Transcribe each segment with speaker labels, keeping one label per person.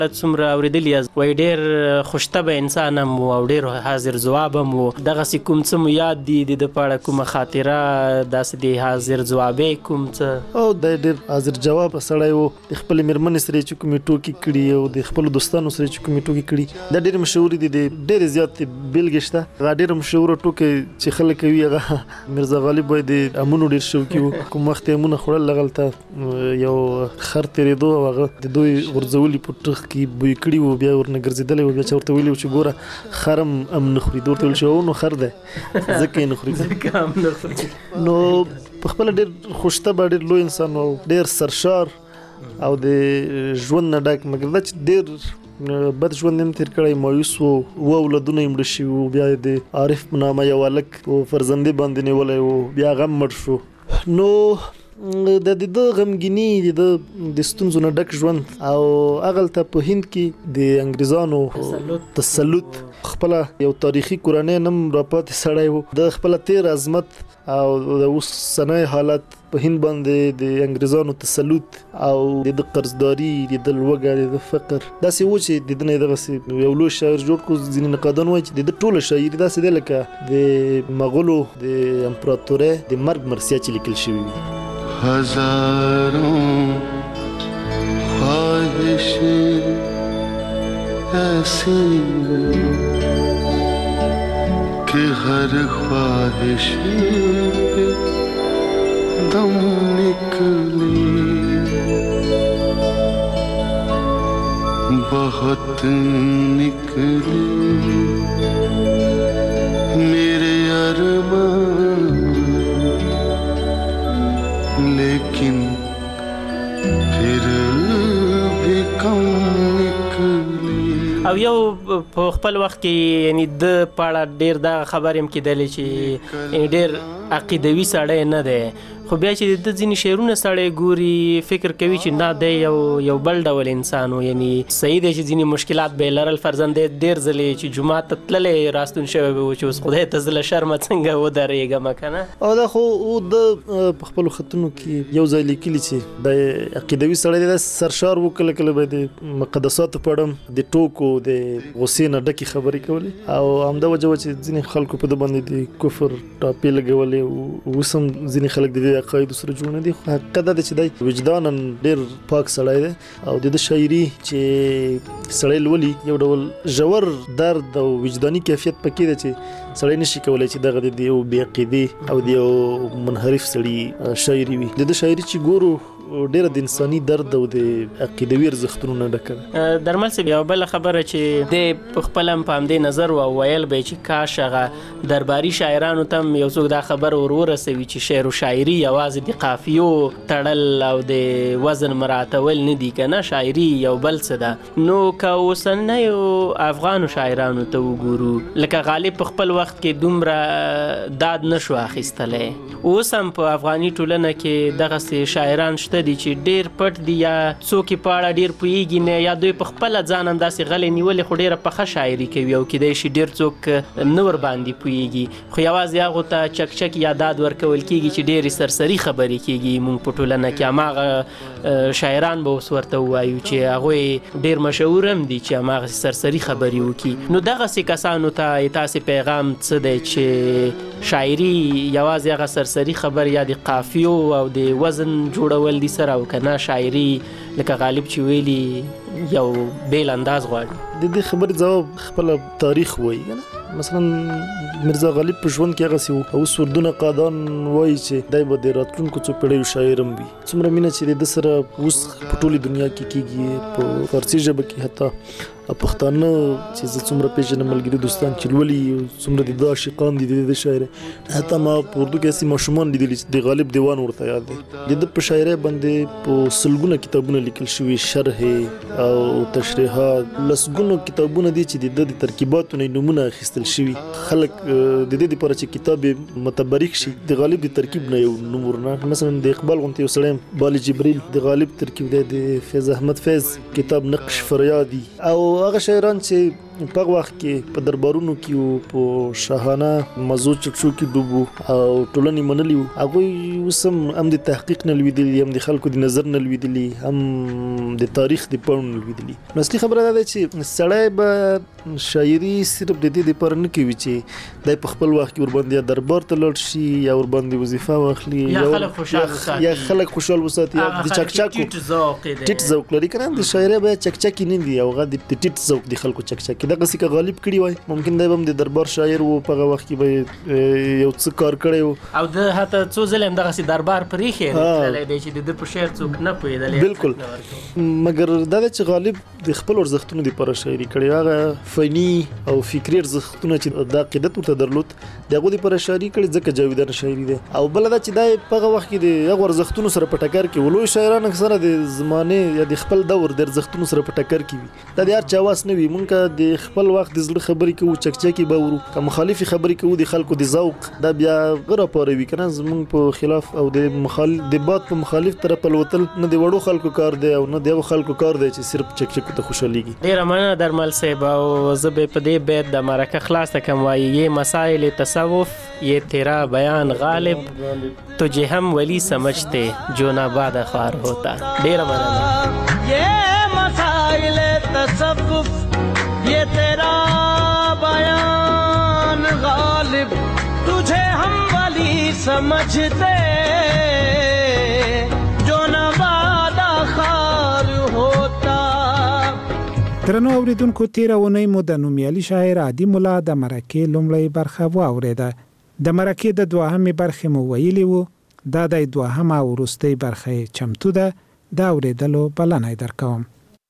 Speaker 1: څومره اورېدلي یاست وایي ډېر خوشطبع انسان هم و او ډېر حاضر ځواب هم و. دغسې کوم څه مو یاد دي د ده په اړه کومه خاطره داسې د حاضر ځوابی کوم څه؟
Speaker 2: او دا ډېر حاضر جواب سړی و. د خپلې مېرمنې سره چې کومې ټوکې کړي او د خپلو دوستانو سره چې کومې ټوکې کړي دا ډېرې مشهورې دي. د ډېرې زیاتې بېلګې شته. هغه ډېره مشهوره ټوکې چې خلک کوي هغه میرزا غالب وایي د امونو ډېر شوقي و. کوم وخت یې امونه خوړل هغلته یو خر تېرېدو او هغه د دوی غورځولي په ټوخ کې بوی کړي و، بیا ورنه ګرځېدلی و. بیا چا ورته ویلي و چې ګوره خر هم ام نه خوري. ده ورته ویل چې نو خر دی ځکه یې نه خوري. نو په خپله ډېر خوشطبع ډېر لوی انسان و، ډېر سرشار او د ژوند نه ډک، مګر دا چې ډېر بد ژوند هم تېر کړی، مایوس و. اووه اولادونه یې مړه شوي و. بیا یې د عارف په نامه یو هلک په فرزندې باندې نیولی و، بیا هغه هم مړ شو. نو د ده غمګیني، د ستونزو نه ډک ژوند او هغلته په هند کې د انګریزانو تسلط، خپله یو تاریخي کورنۍ نم راپاتې سړی و. د خپله تیر عظمت او د اوسنی حالت په هند باندې د انګریزانو تسلط او د قرضداري، د لوږه، د فقر داسې و چې د ده نه یې دغسې یو لوی شاعر جوړ کړو. ځینې نقادان وایي چې د ده ټوله شاعري داسې دی لکه د مغولو د امپراتورۍ د مرګ مرثیه چې لیکل شوي وي.
Speaker 3: हजारों ख्वाहिशें ऐसी कि हर ख्वाहिश पे दम निकली, बहुत निकली मेरे अरमान, लेकिन फिर भी कम निकली.
Speaker 1: او یو په خپل وخت کې یعنی د په اړه ډېر دا خبر هم کېدلی چې ډېر عقیدوي سړی نه دی، خو بیا چې د ځینې شعرونه سړی ګوري فکر کوي چې نه دی یو بل ډول انسان و. یعنی صحیح دی چې ځینې مشکلات به یې لرل. فرزند دی ډېر ځلې چې جومات ته تللی راستون شوی و چې اوس خدای ته زه له شرمه څنګه ودرېږم که نه.
Speaker 2: او دا خو د په خپلو خطونو کې یو ځای لیکلي چې د عقیدوي سړی دی، سرشار و. کله کله به د مقدساتو په اړه د ټوکو د غصې نه ډکې خبرې کولې او همدا وجه وه چې ځینې خلکو په ده باندې د کفر ټاپې لګولې. اوس هم ځینې خلک د دې عقایدو سره جوړ نه دي. خو حقیقت دا دی چې دی وجدانا ډېر پاک سړی دی او د ده شاعري چې سړی لولي یو ډول ژور درد او وجداني کیفیت پکې دی چې سړی نشي کولی چې دغه د یو بې عقیدې او د یو منحرف سړي شاعري وي. د ده شاعري چې ګورو ډېره د انساني درد او د عقیدوي ارزښتونو نه ډکه ده.
Speaker 1: درمل صاحب یوه بله خبره چې دی په خپله هم په همدې نظر و ویل به چې کاش هغه درباري شاعرانو ته هم یو څوک دا خبر ورسوي چې شعر و شاعري یوازې د قافیو تړل او د وزن مراعاتول نه دي که نه، شاعري یو بل څه ده. نو که اوسنیو افغانو شاعرانو ته وګورو لکه غالب په خپل وخت کې دومره داد نشو اخیستلی، اوس هم په افغاني ټولنه کې دغسې شاعران شته دي چې ډېر پټ دي یا څوک یې په اړه ډېر پوهېږي نه، یا دوی په خپله ځان هم داسې غلې نیولې خو ډېره پخه شاعري کوي او کیدای شي ډېر څوک نه ورباندې پوهېږي، خو یوازې هغو ته چکچک یا داد ورکول کېږي چې ډېرې سرسري خبرې کېږي موږ په ټولنه کې. هماغه شاعران به اوس ورته ووایو چې هغوی ډېر مشهور هم دي چې هماغسې سرسري خبرې وکړي. نو دغسې کسانو ته تاسې پیغام څه دی چې شاعري یوازې هغه سرسري خبر یا د قافیو او د وزن جوړول دي سره او که نه شاعري لکه غالب چې ویلي یو بیل انداز غواړي؟
Speaker 2: د دې خبرې جواب خپله تاریخ وایي که نه. مثلا میرزا غالب په ژوند کې هغسې و. اوس اردو نقادان وایي چې دی به د راتلونکو څو پیړیو شاعر هم وي. څومره مینه چې د ده سره اوس په ټولې دنیا کې کېږي، په فارسي ژبه کې حتی پښتانه چې زه څومره پېژنم ملګري دوستان چې لولي څومره د ده عاشقان دي د شاعرۍ. حتی ما په اردو کې هسې ماشومان لیدلي چې د غالب دیوان ورته یاد دی. د ده په شاعرۍ باندې په سلګونه کتابونه لیکل شوي، شرح او تشریحات، لسګونو کتابونه دي چې د ده د ترکیباتو نه نومونه اخیستل شوي. خلک د دې دپاره چې کتاب یې متبرک شي د غالب د ترکیب نه یو نوم ورنه. مثلا د اقبال غوندې یو سړی بالی جبریل د غالب ترکیب دی، د فیض احمد فیض کتاب نقش فریادي، او هغه شاعران چې په وخت کې په دربارونو کې په شاهانه مزو چټو کې ډوبو او ټولنې منلي وو. هغوی وسم هم د تحقیق نه لویدلی، هم د خلکو د نظر نه لویدلی، هم د تاریخ د پړن نه لویدلی. نو اصلي خبره دا ده چې سړی به شاعري صرف د دې لپاره نه کوي چې د په خپل وخت کې ورباندې دربار ته لاړ شي یا ورباندې وظیفه واخلي
Speaker 1: یا خلک خوشاله وساتي،
Speaker 2: یا خلک خوشاله وساتي، یا د چکچاکو ټیټ ذوق لري کنه. د شاعري به چکچاکی نه دی او غا د ټیټ ذوق د خلکو چکچاکی دغه څه کا غالب کړي وای. ممکن دی هم د دربار شاعر وو په هغه وخت کې به یو څه کار کړی وو
Speaker 1: او د حتی څو ځله هم دغه سي دربار پرې خېل دی چې د په شعر څوک نه پوهېدل.
Speaker 2: بالکل، مګر دا چې غالب د خپل ارزښتونو لپاره شاعري کړي، هغه فني او فکري ارزښتونه چې د عقیدت ورته درلود دغه لپاره شاعري کړي، ځکه جاویدانه شاعري ده. او بل دا چې د په هغه وخت کې د هغه ارزښتونو سره په ټکر کې ولوي شاعران اکثره د زمانه یا د خپل دور د ارزښتونو سره په ټکر کې وي. دا د هر چا واس نه وي. مونږه د خپل وخت د زړه خبرې کوو، چکچکی به ورو، که مخالفي خبرې کوو د خلکو د ذوق دا بیا غره پاروي کنه. زمونږ په خلاف او د مخالف د باد په مخالف طرف الوتل نه د وړو خلکو کار دی او نه د خلکو کار دی چې صرف چکچکو ته خوشاليږي.
Speaker 1: ډیر مننه درمل صاحب. او زه به په دې بیت د مرکه خلاص تکم وایي یہ مسائل تصوف یہ تیرا بیان غالب تجھے ہم ولی سمجھتے جو نہ بعد خوار ہوتا. ډیر مننه.
Speaker 4: یہ مسائل تصوف یہ تیرا بیان غالب تجھے ہم ولی سمجھتے جو نہ بعد خوار ہوتا.
Speaker 5: درنو اوریدونکو، تیره اونۍ مو د نومیالي شاعر عادي ملا د مرکې لومړۍ برخه واورېده. د مرکې د دوهمې برخې مو ویلي وو، دا د دوهمه او وروستۍ برخې چمتو ده. د اورېدلو بلنه درکوم.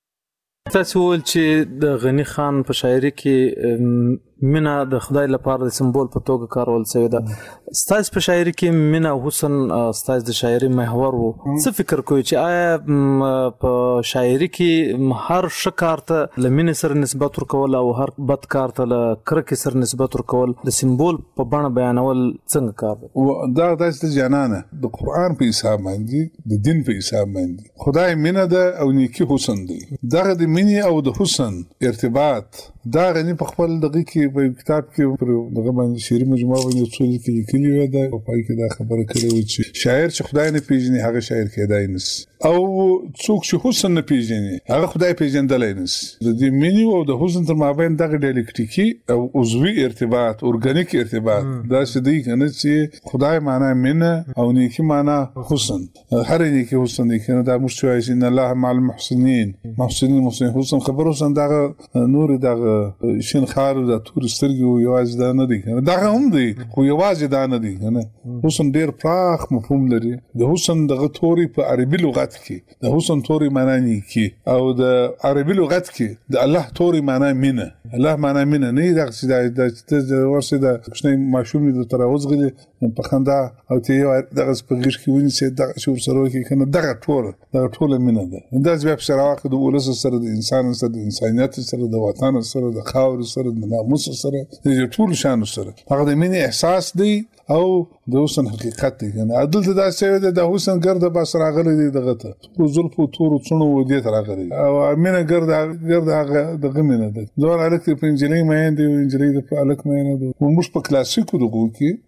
Speaker 6: تاسو ول چې د غنی خان په شاعري کې مینا د خدای لپاره د سمبول په توګه کارول شوی ده. ستاسو په شاعري کې مینا او حسن ستاسو د شاعري محور وو. څه فکر کوئ چې آیا په شاعري کې هر ښه کار ته لمن سره نسبت ورکول او هر بد کار ته له کرکې سره نسبت ورکول د سمبول په بڼه بیانول څنګه کار دی؟
Speaker 7: دا داسې جانانه د قرآن په حساب باندې د دین په حساب باندې خدای مینا ده او نیکی حسن دی. دغه د مینې او د حسن ارتباط دا غني په خپل دغه کې په کتاب کې پر دغه باندې شعري مجموعه باندې څو لیکلي و ده او پای کې دا خبره کړې و چې شاعر چې خدای نه پیژني هغه شاعر کېدای نشي او څوک چې حسن نه پیژني هغه خدای پیژندلای نشي. د دې مینې او د حسن تر مابین دغه ډیالکټیکي او عضوي ارتباط اورګانیک ارتباط دا څه دی کنه چې خدای معنی مینه او نیکی معنی حسن. هر نیکی حسن دی کنه دا مشوي ان الله مع المحسنين محسنين حسن خبر حسن دغه نور دغه شین خار د تور سترګو یوازې دا نه دی، دا هم دی خو یوازې دا نه دی کنه. حسن ډیر پراخ مفهوم لري. د حسن دغه توري په عربي لغت کې د حسن توري معنی نیکی او د عربي لغت کې د الله توري معنی مینه. الله معنی مینه نه دا چې ورسې د کوچنی ماشوم د تراوز غلي په خندا او ته دغه سپګیش کې ونی سي دغه شور سره کې کنه دغه ټول مینه ده. دا ځکه په سره د ولس سره د انسان سره د انسانيت سره د وطن سره د خاور سره د ناموس سره د ټول شان سره هغه د مینې احساس دی او د حسن حقیقت دی. کنه عدل ته دا څه د حسن ګرد بس راغلی دی دغه ته خو زلف او تور څونو ودی تر راغلی او مینه ګرد هغه دغه مینه ده. دوه الک په انجلۍ مې دی انجلۍ د الک مې نه ده. موږ په کلاسیکو دغه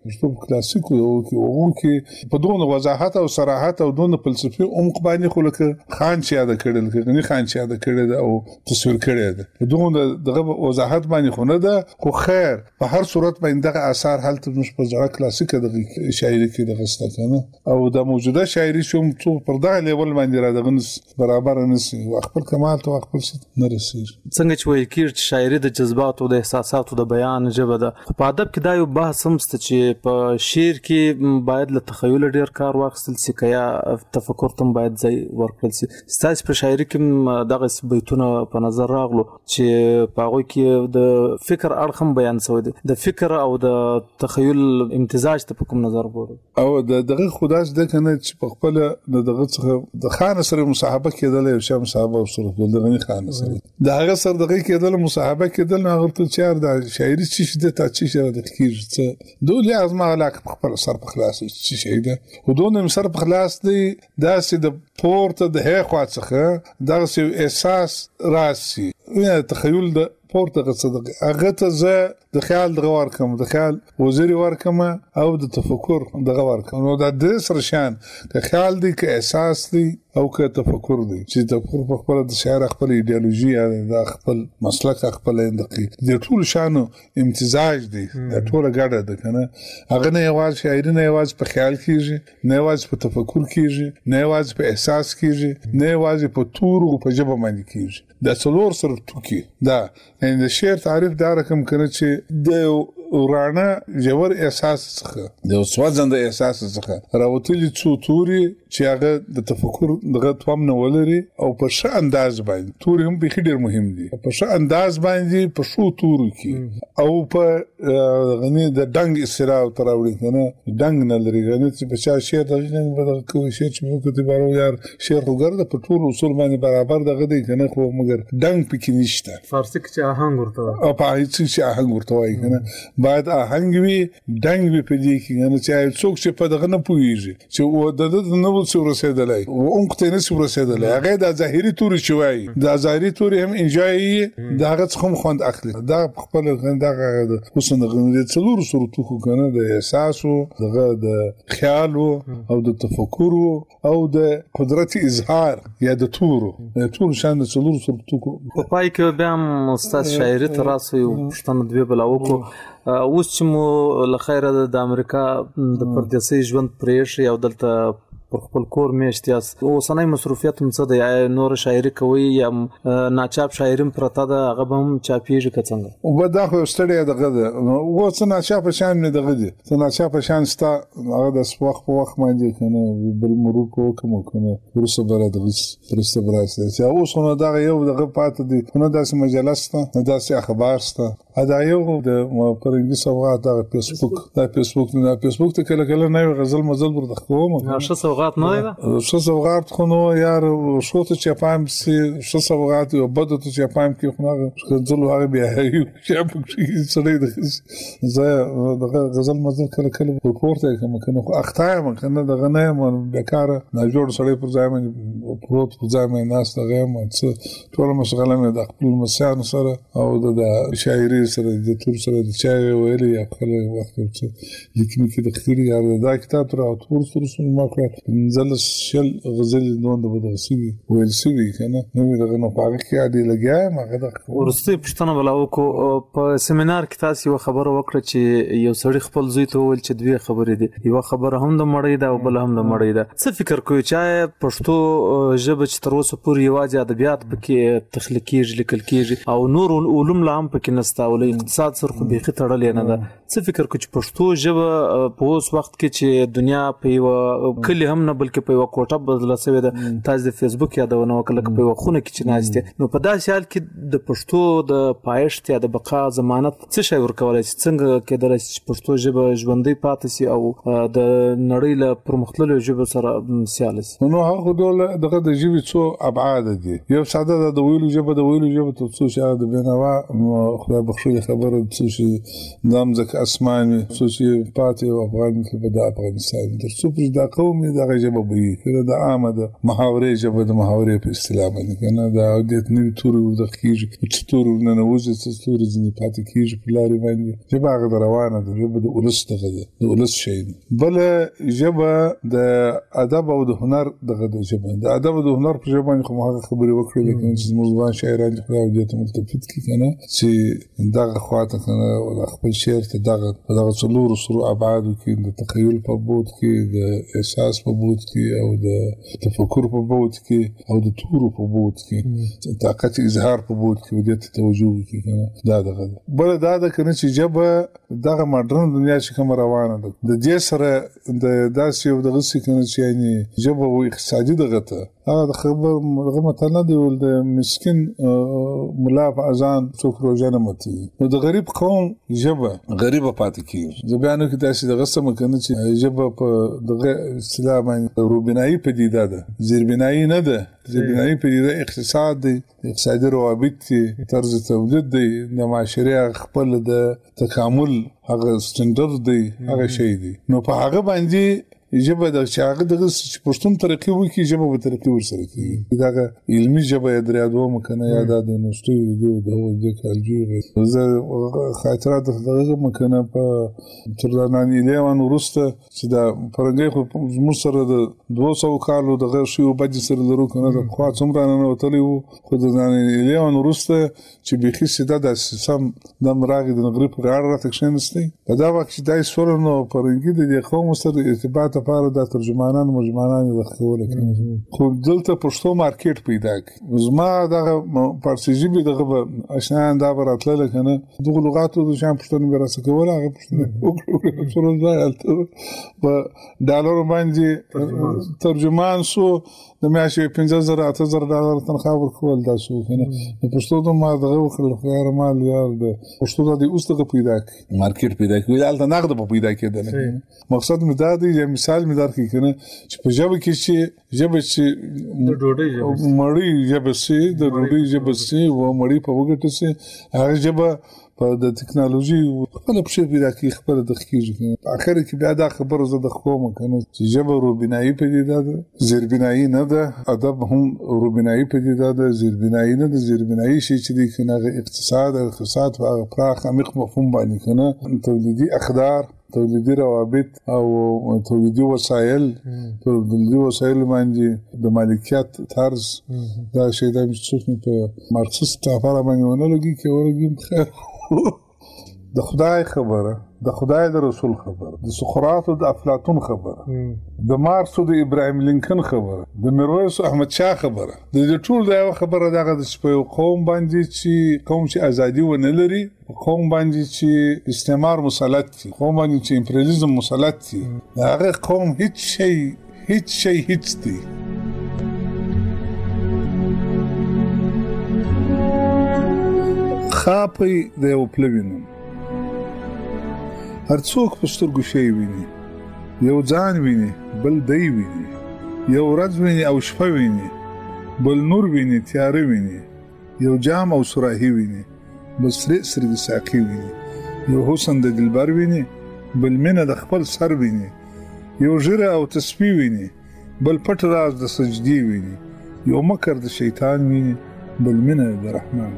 Speaker 7: کې په دونه وضاحت او صراحت او دونه فلسفي عمق باندې خو لکه خان چې یاد کړل غنی خان چې یاد کړل او تصویر کړی ده. په دونه دغه وضاحت باندې خو نه ده خو خیر په هر صورت باندې دغه آثار حالت مش په ځړه کلاسیکه د شاعري کې دغه ستکنه او د موجوده شاعري شوم څو پر دغه لیول باندې را دغه برابر نشي او خپل کمال ته خپل څه نه رسیږي.
Speaker 6: څنګه چې وایي کېږي شاعري د جذباتو د احساساتو د بیان ژبه ده. خو په ادب کې دا یو بحث هم شته چې په شعر کې باید له تخیل ډیر کار واخیستل شي که یا تفکر ته باید ځای ورکړل شي. ستاسو په شاعري کې دغه بیتونه په نظر راغلو چې په هغوی کې د فکر اړخ هم بیان شوی دی. د فکر او د تخیل امتزاج ته په کوم نظر ګورئ؟
Speaker 7: او دغه خداش د کنه چې په خپل دغه څخه د خان سره مصاحبه کېدل او شام مصاحبه وسره د غنی خان سره د هغه سره دغه کېدل مصاحبه کېدل هغه ته چار د شاعري چې د تا چې د کیږي دوی لازم علاق په خپل سر په خلاص چې شي ده ودونه سر په خلاص دی داسې د پورته د هي خوا څخه دغه احساس راسي یا تخیل د پورته غصدق هغه ته زه د خیال دغه ورکم د خیال وزیر ورکم او د تفکر دغه ورکم نو د دې سره شان که خیال دی که احساس دی او که تفکر دی چې تفکر په خپل د شاعر خپل ایدئولوژي د خپل مسلک خپل اندقي د ټول شانو امتزاج دی د ټول ګډه ده کنه هغه نه یوازې شاعري نه یوازې په خیال کیږي نه یوازې په تفکر کیږي نه یوازې په احساس کیږي نه یوازې په تور او په ژبه باندې کیږي د څلور سره ټوکی دا د شعر تعریف دا رقم کړي چې د ورانه جوړ احساس څخه د سوځند احساس څخه راوتلي څو توري چې هغه د تفکر دغه توام نه ولري او په ښه انداز باندې توري هم به ډېر مهم دي په ښه انداز باندې په شو تورو کې او په غني د ډنګ اسرا تراوړي کنه ډنګ نه لري غني چې په چا شعر دغه بدل کوي شي چې موږ ته بارو یار شعر وګرځي په ټول اصول باندې برابر دغه دی کنه خو مګر ډنګ پکې نشته
Speaker 6: فارسی کې آهنګ ورته
Speaker 7: او په هیڅ چې آهنګ ورته وایي کنه باید آهنګ وي ډنګ وي په دې کې کنه چې څوک چې په دغه نه پوهیږي چې و د نو څو رسیدلای او اونکه ته نه څو رسیدلای هغه د ظاهري توري چوي د ظاهري توري هم انجوي دغه څخه خوند اخلي دا خپل دغه حسن غنډه څلور صورتو کنه د احساس او دغه د خیال او د تفکر او د قدرت اظهار یا د ټول شان څلور صورتو
Speaker 6: په پای کې بیا هم استاد شاعري تراسو یو پښتنه دوی بلاوکو اوس چې مو لخيره د امریکا د پردیسي ژوند پرېښ یو دلته پر خپل کور میشتیاس اوسنۍ مصروفیت هم څه دی نور شاعري کوي یا ناچاپ شاعري پرته ده هغه به هم چاپیږي که څنګه
Speaker 7: او دا خو ستړی دغه ده او څه ناچاپ شان نه دغه دي څه ناچاپ شان ستا هغه د وخت په وخت باندې کنه بل مروکو کوم کنه ورسره بل دغه فرسته براسته چې اوس نو دا یو دغه پات دي نو داسې مجلسته نه داسې اخبار سته دا یو د پرنګي سوغات د فیسبوک ته کله نه غزل مزل ورته کوم
Speaker 6: ښه سوغات نه دی
Speaker 7: ښه سوغات خو نو یار شو ته چې پام سي ښه سوغات او بده ته چې پام کې خو نه غزل هغه بیا یو چې په سړی د زه د غزل مزل کله ورپورته کوم کنه اخطای من کنه دغه نه من بیکاره نه جوړ سړی پر ځای باندې پروت پر ځای باندې ناس دغه من څه ټول مشغله مې د خپل مسیان سره او د شاعري سره د تور سره د چا ویلي یا خپل وخت چې لیکن کې د خيري یا دا کتاب تر او تور سره ما کړ نزل شل غزل نو د بدرسي ویل سوي کنه نو دغه نو پاره کې عادي لګیا ما غدا
Speaker 6: ورسته پښتنه بلاو کو په سیمینار کې تاسو یو خبره وکړه چې یو سړی خپل زوی ته ویل چې دوی خبرې دي یو خبره هم د مړی ده او بل هم د مړی ده څه فکر کوي چې پښتو ژبه چې تر اوسه پورې یوازې ادبیات پکې تخلیقي لیکل کیږي او نور علوم لا هم پکې نستا اقتصاد سره خو بيخي تړلې نه ده څه فکر کوي چې پښتو ژبه په اوس وخت کې چې دنیا په یو کلی هم نه بلکې په یو کوټه بدله شوې ده تاسو د فیسبوک یادونه وکړه په یو خونه کې چې ناشته نو په داسې حال کې د پښتو د پایښت یا د بقا ضمانت څه شی ورکولای شي څنګه کېدای شي چې پښتو ژبه ژوندۍ پاتې شي او د نړۍ له پرمختللو ژبو سره سیال شي
Speaker 7: نو هغه ډول دغه د ژبې څو ابعاد دي یو ساده د ویلو ژبه ته څه شي د بنوا خدای بخښي خبره څه شي نام ځکه اسماني څه شي پاتې او افغان کې د افغانستان تر څو پر دا قومي دغه ژبه به د عامه د محاورې ژبه د محاورې په اصطلاح باندې کنه دا د نوې تور د کیږي چې تور نه نوځي چې تور ځنی پاتې کیږي په لارې باندې ژبه هغه روانه ده ژبه د ولس دغه د ولس شي بل ژبه د ادب او د هنر دغه د ژبه د ادب او د هنر په ژبه باندې خو هغه خبرې وکړې لیکن چې موږ شاعران خو د ته ملتفت کی کنه چې دغه خواته کنه او خپل شعر ته دغه څلور سرو ابعاد کې د تخیل په بود کې د احساس په بود کې او د تفکر په بود کې او د تور په بود کې طاقت اظهار په بود کې ودې توجه کې کنه دا دغه بل دا د کنه چې جبه دغه ماډرن دنیا چې کوم روانه ده د دې سره د داسې یو دغه څه کنه چې یعنی جبه او اقتصادي دغه ته هغه خبر دغه متنه دی ول د مسكين ملا په اذان څوک روزانه متي نو د غریب قوم جبه غریبه پاتې کیږي ځبانو کې داسې دغه سم کنه چې جبه په دغه اسلام روبنایي پدیده ده زیربنایي نه ده زیربنایي پدیده اقتصاد دی اقتصادي روابط دي طرز تولید دی د معاشره خپل د تکامل هغه سټنډرډ دی هغه شی دی نو په هغه باندې ژبه د شاګرد د پښتون طریقې وکي ژبه به طریقې ورسره کوي دا علمي ژبه دریا دوه مکنه یاد د نوستو د کالجو زه خاطرات دغه مکنه په ترلانان ایلیوان ورسته چې دا فرنګي خو موږ سره د 200 کالو دغه شی وبد سره لرو کنه د خوا څومره نه وتلی وو خو د ایلیوان ورسته چې بيخي سیده د سم د مراغ د غریب غاړه راټکشنسته په دا وخت چې دای سره نو فرنګي د قوم سره ارتباط لپاره د ترجمانان مجمانان د خول خو دلته پښتو مارکیټ پیدا کی زما دغه فارسی ژبه دغه آشنا دا براتله کنه دغه لغاتو د شام پښتون به راڅ کول هغه پښتون سره ځالته په ډالر باندې ترجمان سو د میاشتې $50,000 تنخواه ورکول دا شو کنه پښتو د ما دغه وکړل خیر مال یار د پښتو د اوسته پیدا کی مارکیټ پیدا کی دلته نقد په پیدا کېدل مقصد مې دا دی چې مثال مې درکې کنه چې په ژبه کې چې د ډوډۍ مړی ژبه سي د ډوډۍ ژبه سي و مړی په وګټه سي هغه ژبه په د ټکنالوژي خپل په شی پیدا کی خپل د خکېږي اخر کې بیا دا خبره زده کوم کنه چې ژبه روبینایي پدیده ده زیربینایي نه ده ادب هم روبینایي پدیده ده زیربینایي نه ده زیربینایي شي چې د اقتصاد او پراخ عمیق مفهوم باندې کنه تولیدي اقدار تولیدي روابط او تولیدي وسایل باندې د مالکیت طرز دا شی د په مارکسیست لپاره باندې ونلګي کې ورګي خیر د خدای خبره د خدای د رسول خبره د سقراط او د افلاطون خبره د مارکس او د ابراهیم لینکن خبره د میرویس احمد شاه خبره د ټول دا خبره دغه د قوم باندې چې قوم چې ازادي ونه لري قوم باندې چې استعمار مسلط دي قوم باندې چې امپریالیزم مسلط دي هغه قوم هیڅ شي دي خاپي د یو پلوینم هر څوک په سترګو شي ویني یو ځان ویني بل دی ویني یو ورځ ویني او شپه ویني بل نور ویني تیار ویني یو جام او سراهي ویني بل سر د ساقي ویني یو حسن د دلبر ویني بل مینه د خپل سر ویني یو ژره او تسبیح ویني بل پټ راز د سجدي ویني یو مکر د شیطان ویني بل مینه د رحمان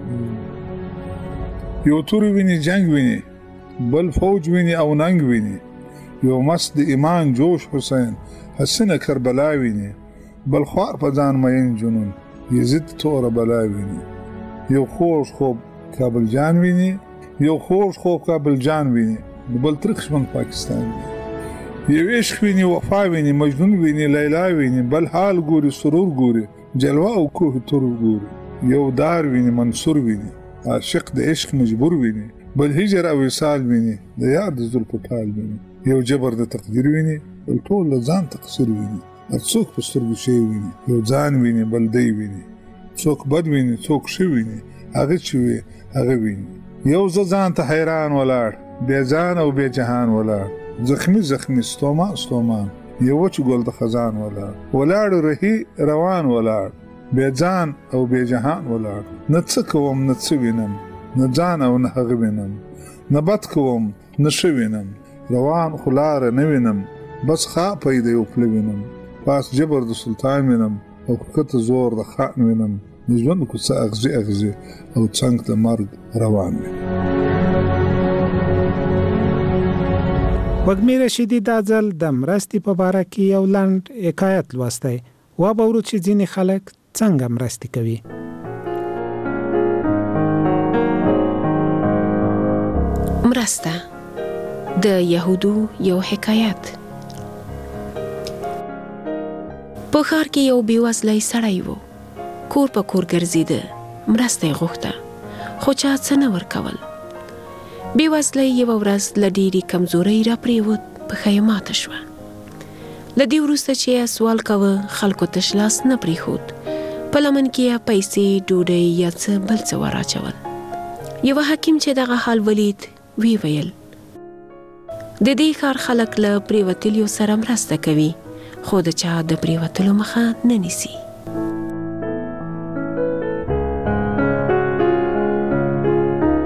Speaker 7: یو تور ویني جنگ ویني بل فوج ویني او ننګ ویني یو مست د ایمان جوش حسین حسنه کربلا ویني بل خوار په ځان مین جنون یزید تور بلا ویني یو خوش خوب کابل جان ویني یو خوش خوب کابل جان ویني بل ترخشمن پاکستان یو عشق ویني وفا ویني مجنون ویني لیلا ویني بل حال ګوري سرور ګوري جلوه او کوه تور ګوري یو دار ویني منصور ویني عاشق د عشق مجبور ویني بل هجر او وصال ویني د یار د زلف پال ویني یو جبر د تقدیر ویني بل ټول ځان تقصیر ویني څوک په سترګو شي ویني یو ځان ویني بل دی ویني څوک بد ویني څوک ښه ویني هغه چې وي هغه ویني یو ځان ته حیران ولاړ بے ځان او بے جهان ولاړ زخمی ستومان یو چې ګل د خزان ولاړ رهي روان ولاړ بے ځان او بے جهان ولاړ نه څه کوم نه څه وینم نه ځان او نه هغه وینم نه بد کوم نه ښه وینم روان خلار نه وینم بس خا پیدا یو پل وینم پاس جبر د سلطان وینم او کته زور د خان وینم ژوند کو څه اغزي او څنګه د مرګ روان وینم
Speaker 5: وګمیر رشیدی د ځل د مرستې په باره کې یو لاند حکایت لوستی و به ورو چې ځینې خلک څنګه مرستې کوي
Speaker 8: مرسته د یهودو یو حکایت په ښار کې یو بېوزلی سړی و کور په کور ګرځېده مرسته یې غوښته خو چا څه نه ورکول بېوزلی یوه ورځ له ډېرې کمزورۍ راپرېوت پښه یې ماته شوه له دې وروسته چې یې سوال کوه خلکو تش لاس نه پرېښود په لمن کې یې پیسې ډوډۍ یا څه بل څه وراچول یوه حکیم چې دغه حال ولید وی ویل د دې ښار خلک له پرېوتلیو سره مرسته کوي خو د چا د پرېوتلو مخه نه نیسي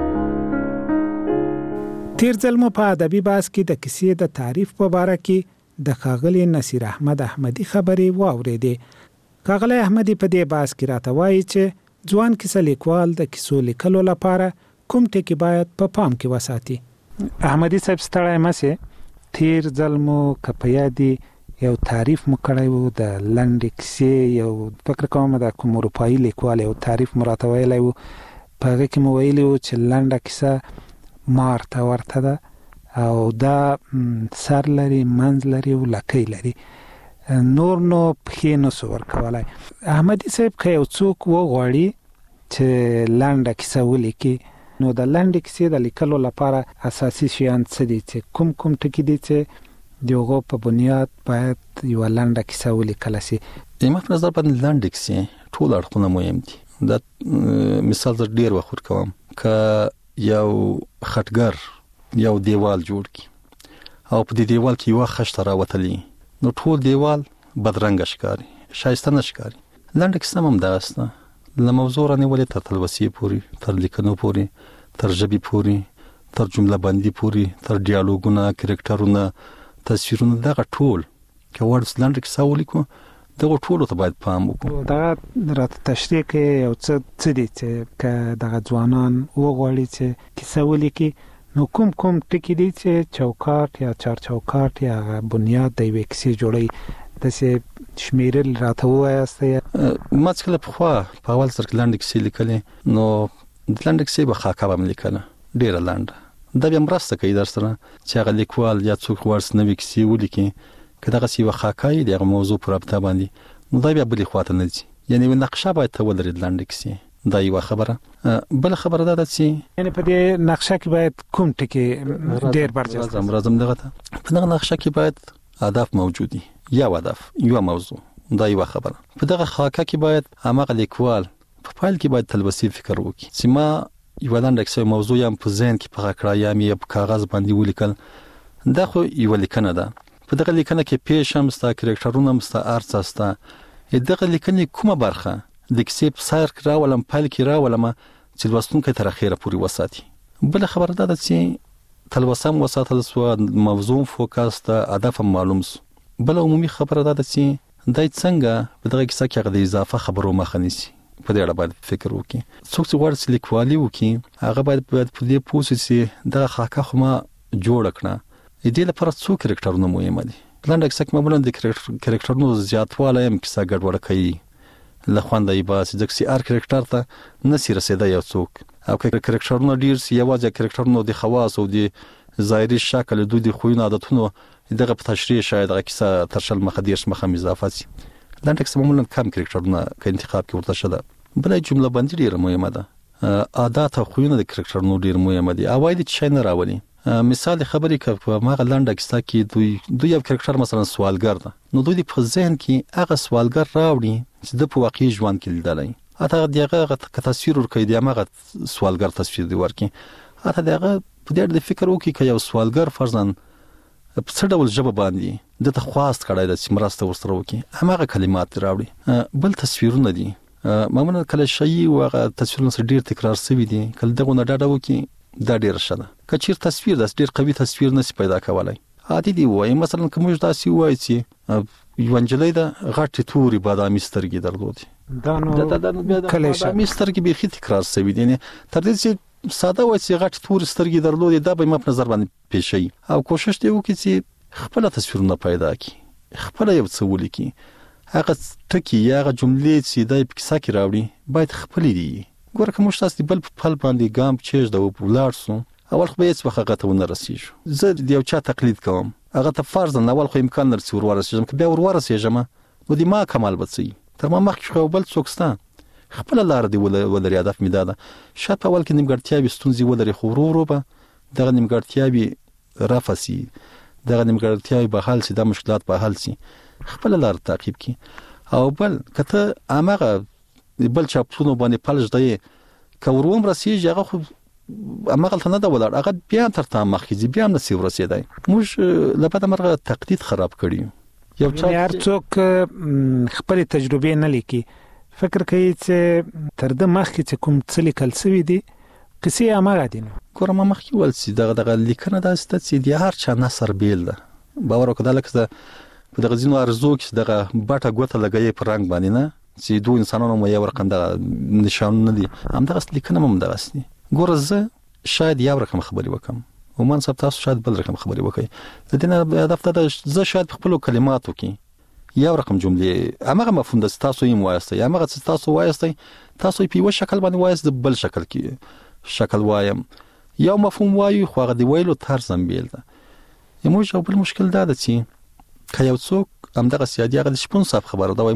Speaker 5: تیر ځل مو په ادبي بحث کې د کیسې د تعریف په باره کې د ښاغلي نصیر احمد احمدي خبرې واورېدې. ښاغلی احمدي په دې بحث کې راته وایي چې ځوان کیسه لیکوال د کیسو لیکلو لپاره کوم ټکي باید په پام کې وساتي. احمدي صاحب ستړی مسې، تیر ځل مو که په یادي یو تعریف مو کړی و د لنډې کیسې، یو فکر کوم د کوم اروپایي لیکوال یو تعریف مو راته ویلی و، په هغه کې مو ویلي و چې لنډه کیسه مار ته ورته ده او دا سر لري، منځ لري او لکۍ لري، نور نو پښې نسو ورکولی. احمدي صاحب که یو څوک وغواړي چې لنډه کیسه ولیکي، نو د لنډې کیسې د لیکلو لپاره اساسي شیان څه دي، چې کوم ټکي دي چې د هغو په بنیاد باید یوه لنډه کیسه ولیکله سي؟
Speaker 9: زما په نظر باندې لنډې کیسې ټول اړخونه مهم دي. دا مثال زه ډېر وخت ورکوم، که یو خټګر یو دیوال جوړ کړي او په دې دیوال کې یوه خښته راوتلي، نو ټول دیوال بدرنګه ښکاري، ښایسته نه ښکاري. لنډه کیسه هم همدغسې ده، له موضوع رانیولې تر تلوسې پورې، تر لیکنو پورې، تر ژبې پورې، تر جمله بندي پورې، تر ډیالوګونه، کرکټرونه، تصویرونه، دغه ټول که غواړو لنډه کیسه ولیکو دغه ټولو ته باید پام وکړو.
Speaker 5: دغه راته تشریح کې یو څه دي چې که دغه ځوانان وغواړي چې کیسه ولیکي، نو کوم ټکي دي چې چوکاټ یا چار چوکاټ یا بنیاد د یوې کیسې جوړوي، داسې شمیرل راته ووایاست؟
Speaker 9: ما چې کله پخوا په اول سر کې لنډې کیسې لیکلې، نو د لنډې کیسې به خاکه به م لیکله، ډېره لنډه. دا بیا مرسته کوي در سره چې هغه لیکوال یا څوک غواړي نوې کیسې ولیکي، که دغسې یوه خاکه وي د هغه موضوع په رابطه باندې، نو دا بیا بلې خواته نه ځي. یعنې یوه نقشه باید ته ولرې د لنډې کیسې، دا یوه خبره. بله خبره دا ده چې
Speaker 5: یعنې په دې نقشه کې باید کوم ټکي ډېر برجسته؟
Speaker 9: راځم دغه ته. په دغه نقشه کې باید هدف موجود وي، یو هدف، یوه موضوع، دا یوه خبره. په دغه خاکه کې باید هماغه لیکوال په پیل کې باید تلبسي فکر وکړي چې ما یوه لنډه کیسه موضوع یم په ذهن کې پخه کړه یا مې په کاغذ باندې ولیکل، دا خو یوه لیکنه ده. په دغه لیکنه کې پیش هم ستا، کرکټرونه هم ستا، هر څه ستا. دغه لیکنې کومه برخه د کیسې په سر کې راولم، پیل کې راولم چې لوستونکی تر اخره پورې وساتي. بله خبره دا ده چې تلوسه هم وساتل سوه، موضوع فوکس ده، هدف هم معلوم سو. بله عمومي خبره دا ده چې دی څنګه په دغه کیسه کې هغه د اضافه خبرو مخه نیسي. په دې اړه باید فکر وکړي. څوک چې غواړي چې لیکوالي وکړي، هغه باید په دې پوه شي چې دغه خاکه خو ما جوړه کړه، د دې لپاره څو کرکټرونه مهمه دي. لنډه کیسه کې معمولا د کرکټرونو زیاتوالی هم کیسه ګډوډه کوي، له خونده یې باسي، ځکه چې هر کرکټر ته نسي رسېدی یو څوک. او که کرکټرونه ډېر سي، یوازې کرکټرونو د خواص او د ظاهري شکل، دوی د خویونو عادتونو دغه په تشریح شاید هغه کیسه تر شل مخه، دېرش مخه اضافه سي. لنډه کیسه معمولا کم کرکټرونه که انتخاب کې ورته شه ده. بله جمله بندي ډېره مهمه ده، عادات او خویونه د کرکټرونو ډېر مهمه دي، عواید چې شی نه راولي. مثال خبرې که په هغه لنډه کیسه کې دوی یو کرکټر مثلا سوالګر ده، نو دوی په ذهن کې هغه سوالګر راوړي چې د په واقعي ژوند کې لیدلی، حتی دغه که تصویر ورکوي د همغه سوالګر تصویر دی ورکړي، حتی دغه په دې اړه د فکر وکړي که یو سوالګر فرضاً په څه ډول ژبه باندې دته خواست کړی ده چې مرسته ورسره وکړي، همغه کلمات راوړي. بل تصویرونه دي، معمولا کله شی او هغه تصویرونه سره ډېر تکرار شوي دي، کله دغه نه ډاډه وکړي، دا ډېره ښه ده. که چېرې تصویر داسې ډېر قوي تصویر نشي پیدا کولی، عادي دی ووایي. مثلا که موږ داسې ووایو چې یوه نجلۍ ده، غټې تورې بادامي سترګې درلودې،
Speaker 5: دا نو
Speaker 9: بادامي سترګې بیخي تکرار شوي دي. تر دې چې ساده وایي چې غټې تورې سترګې درلودې، دا به ما په نظر باندې پیښوي. او کوشش دې وکړي چې خپله تصویرونه پیدا کړي، خپله یو څه ولیکي. هغه ټکي یا هغه جملې چې دی په کیسه کې راوړي باید خپلې دي. ګوره که موږ تاسې د بل په پل باندې ګام کېږدو او ولاړ سو، اول خو به هېڅ وخت هغه ته ونه رسېږو. زه د یو چا تقلید کوم، هغه ته فرضاً اول خو امکان نه رسي ور ورسېږم، که بیا ور ورسېږم نو د ما کمال به څه وي، تر ما مخکې خو یو بل څوک شته، خپله لاره دې ولري. هدف مې دا ده، شاید په اول کې نیمګړتیاوې ستونزې ولري، خو ورو ورو به دغه نیمګړتیاوې رفع سي، دغه نیمګړتیاوې به حل سي، دا مشکلات به حل سي. خپله لاره تعقیب کړي. او بل که ته هماغه بل چا پسونو باندې پل ږدی، که ور ومرسېږي هغه خو هماغلته نه ده ولاړ، هغه بیا هم تر تا مخکې ځي، بیا هم نسي ورسېدی. موږ له بده مرغه تقلید خراب کړي. یو چا
Speaker 5: هر څوک خپلې تجربې نه لیکي، فکر کوي چې تر ده مخکې چې کوم څه لیکل سوي دي قصې هماغه دي. نو
Speaker 9: ګوره ما مخکې وویل چې دغه لیکنه داسې ده چې د هر چا نثر بیل ده، باور وکړه لکه په دغه ځینو ارزو کې دغه باټه ګوته لګي پر رنگ باندې نه چې دوه انسانانو مو یو رقم د نشان نه دي همدغه لیکنه هم دغه سني ګوره زه شاید یو رقم خبري وکم او من سب تاسو شاید بل رقم خبري وکي د دې نه هدف ته زه شاید په خپل کلماتو کې یو رقم جملې هغه مفهوم د تاسو یې وایسته هغه تاسو وایسته تاسو په یو شکل باندې وایسته بل شکل کې شکل وایم یو مفهوم وایي خو هغه دی ویلو طرز هم بیل ده موږ یو بل مشکل دا ده چې که یو څوک همدغه سیادي هغه د شپون صاحب خبره دا وایي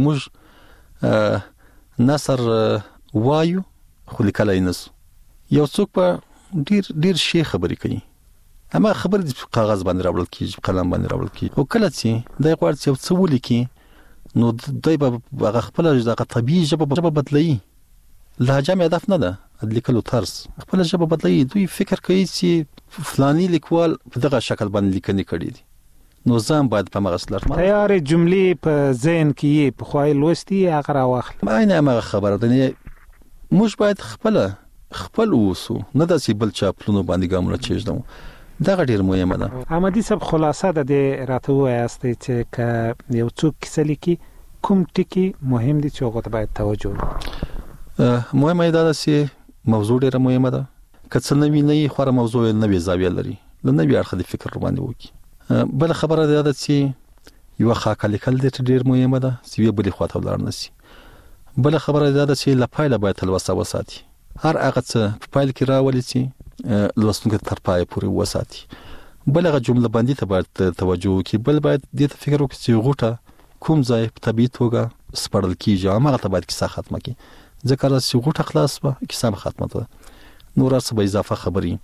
Speaker 9: موږ نثر وایو خو لیکلی نسو یو څوک په ډیر شی خبرې کوي اما خبر د کاغذ باندې راوړل کیږي قلم باندې راوړل کیږي او کله چې د غوړ څه یو څه ولیکي نو دای په خپل ژبه طبيعي ژبه بدلوي لهجه مې هدف نه ده د لیکلو طرز خپل ژبه بدلوي دوی فکر کوي چې فلاني لیکوال په دغه شکل باندې لیکنې کړي دي نو ځم باید په مغسلر
Speaker 5: تیار جملې په ذهن کې په خوای لوستي هغه راوخل
Speaker 9: عین هغه خبره ده موږ باید خپل اوسو نه د سی بل چا پلونو باندې ګامونه چېږدم دا ډیر مهمه ده
Speaker 5: احمدي صاحب خلاصه ده راته وایسته چې ک یو څوک کیسه لیکي کوم ټکی مهم دي چې هغه ته باید توجه وکړي
Speaker 9: مهمه ده چې موضوع ډیره مهمه ده کڅ نه خو موضوع نه زاویه لري د نوی اړخ د فکر باندې وکړي بل خبره ده چې یو خاکه لیکل ډیر مهمه ده چې بل خواته ولر نسی بل خبره ده چې لپایله باید تلوسه وساتي هر هغه څه په فایل کې راولي چې لوستونکو تر پای پورې وساتي بل هغه جمله باندې ته باید توجه وکړي بل باید دې ته فکر وکړي چې غوټه کوم ځای په طبيعي توګه سپړل کیږي هغه ته باید کیسه ختمه کړي ځکه چې غوټه خلاص به کیسه ختمه ده نور څه به اضافه خبري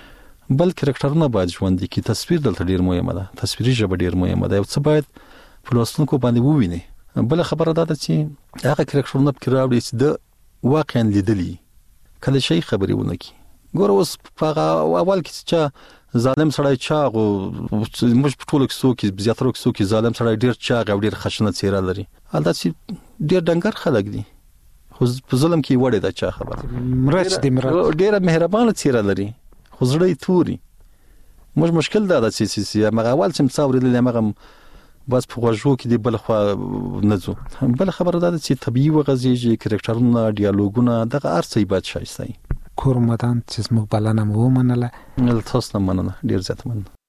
Speaker 9: بل کرکټرونه باید ژوند کې تصویر دلته ډیر مهمه ده تصویري ژبه ډیر مهمه ده او څه باید په لوستونکو باندې وویني بل خبره ده چې هغه کرکټرونه په راوړي چې د واقعا لیدلی کله شي خبري ونه کی ګور اوس په اول کې چې ظالم سړی چاغ او موږ په ټولو کې څوک زیاتره څوک ظالم سړی ډیر چاغ او ډیر خشنه څیره لري حالت چې ډیر ډنګر خلک دي خو په ظلم کې وړي دا چا خبر
Speaker 5: مرچ دې مرچ
Speaker 9: ډیر مهربانه څیره لري خو زړی توري موږ مشکل دا چې هغه اول چې مصور دي هغه بس په غوږو کې دی بل خو نزو بل خبره ده چې طبيعي وغځيږي کرکټرونه ډیالوګونه دغه ارڅي باید شایسته
Speaker 5: کورمدان چې زموږ بلنه مو منله
Speaker 9: تاسو نه مننه ډیر زیات مننه